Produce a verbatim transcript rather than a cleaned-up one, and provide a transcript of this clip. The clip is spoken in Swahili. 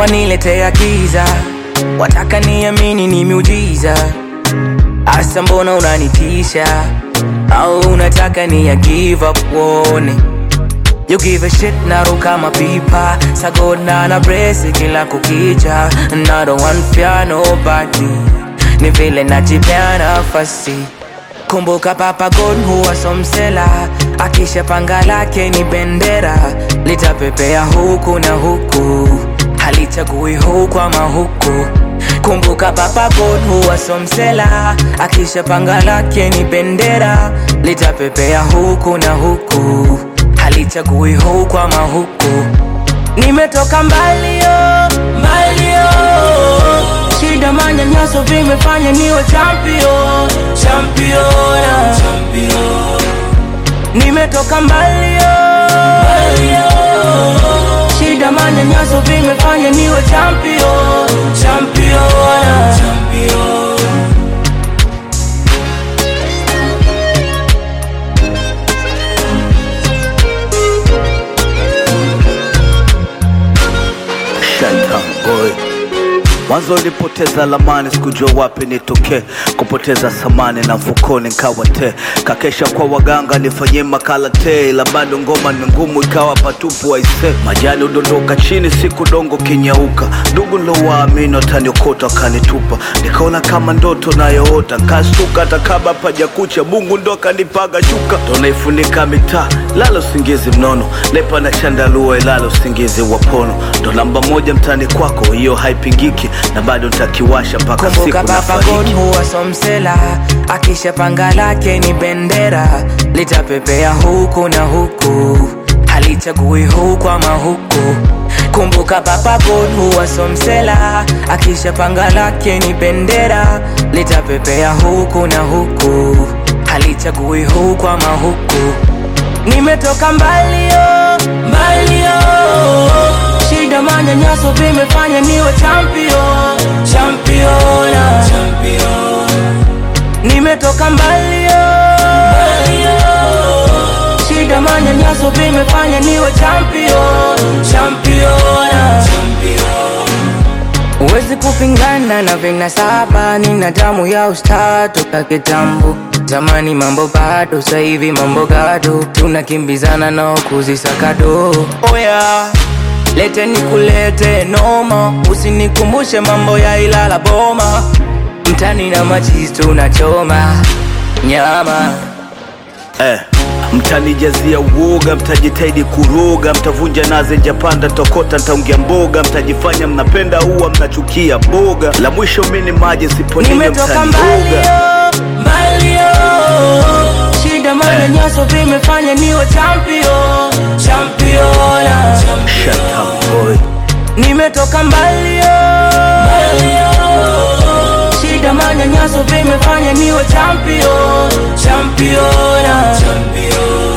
waniletea giza, wataka niamini ni miujiza. Asa mbona unanitisha, au unataka ni ya give up uone. You give a shit naruka mapipa, sagona na brace kila kukicha. I don't want fear nobody, ni vile najipea nafasi. Kumbuka Papa God huwa somsela, akisha panga lake ni bendera. Litapepea huku na huku, halichagui huku ama huku. Kumbuka Papa God huwa somsela, akisha panga lake ni bendera. Litapepea huku na huku, halichagui huku ama huku. Nimetoka mbali yo, mbali yo. Shida manyanyaso vimefanya niwe champion, champion, champion. Nimetoka mbali yo, mbali yo. Shida manyanyaso vimefanya niwe champion, champion, champion. Boy, mwanzo nilipoteza lamani, sikujua wapi nitoke. Kupoteza samani na mfukoni nikawa te. Kakesha kwa waganga nifanye makala te, ila bado ngoma ni ngumu ikawa patupu waise. Majani udondoka chini siku dongo kinyauka, ndugu nilowaamini wataniokota wakanitupa. Nikaona kama ndoto nayoota, nkashtuka hata kabla hapajakucha. Mungu ndo kanipaga shuka, ndo naifunika mitaa, lala usingizi mnono. Lepa na chandarua ilala usingizi wapono. Ndo namba moja mtani kwako, hiyo haipingiki, na bado nitakiwasha mpaka siku nafariki. Kumbuka Papa God huwa somsela, akisha panga lake ni bendera. Litapepea huku na huku, halichagui huku ama huku. Kumbuka Papa God huwa somsela, akisha panga lake ni bendera. Litapepea huku na huku, halichagui huku ama huku. Nimetoka mbali yo, mbali yo. Shida manyanyaso vimefanya niwe champion, champion, champion. Nimetoka mbali yo, mbali yo. Shida manyanyaso vimefanya niwe champion, champion, champion. Uwezi kupingana na vinasaba, nina damu ya usta toka kitambo. Zamani mambo bado, sasa hivi mambo gado. Tunakimbizana na kuzisakado. Oh yeah, lete nikulete noma, usinikumbushe mambo ya Ilala Boma. Mtani na machizi tunachoma nyama. Eh, mtanijazia uoga, mtajitahidi kuroga. Mtavunja naze njapanda tokota, ntaungia mboga. Mtajifanya mnapenda uwa, mnachukia boga. La mwisho mini maji siponinyo mtanihoga. Mbali yo, shida manyanyaso vimefanya niwe champion, champion, Shut up boy. Nimetoka mbali yo, mbali yo. Shida manyanyaso vimefanya niwe champion, champion, champion.